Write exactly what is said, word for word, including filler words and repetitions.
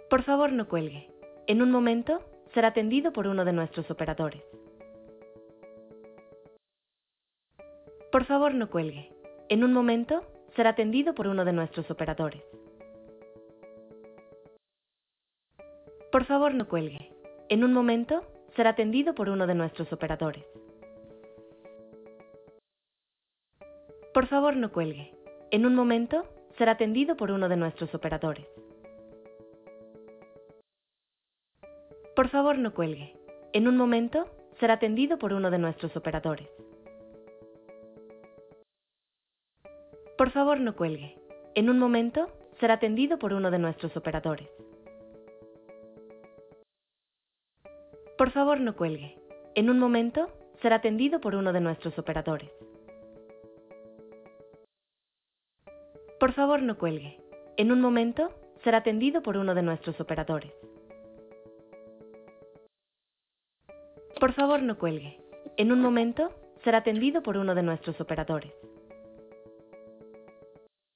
Por favor, no cuelgue. En un momento, será atendido por uno de nuestros operadores. Por favor, no cuelgue. En un momento, será atendido por uno de nuestros operadores. Por favor, no cuelgue. En un momento, será atendido por uno de nuestros operadores. Por favor, no cuelgue. En un momento, será atendido por uno de nuestros operadores. Por favor, no cuelgue. En un momento, será atendido por uno de nuestros operadores. Por favor, no cuelgue. En un momento, será atendido por uno de nuestros operadores. Por favor, no cuelgue. En un momento, será atendido por uno de nuestros operadores. Por favor, no cuelgue. En un momento, será atendido por uno de nuestros operadores. Por favor, no cuelgue. En un momento, será atendido por uno de nuestros operadores.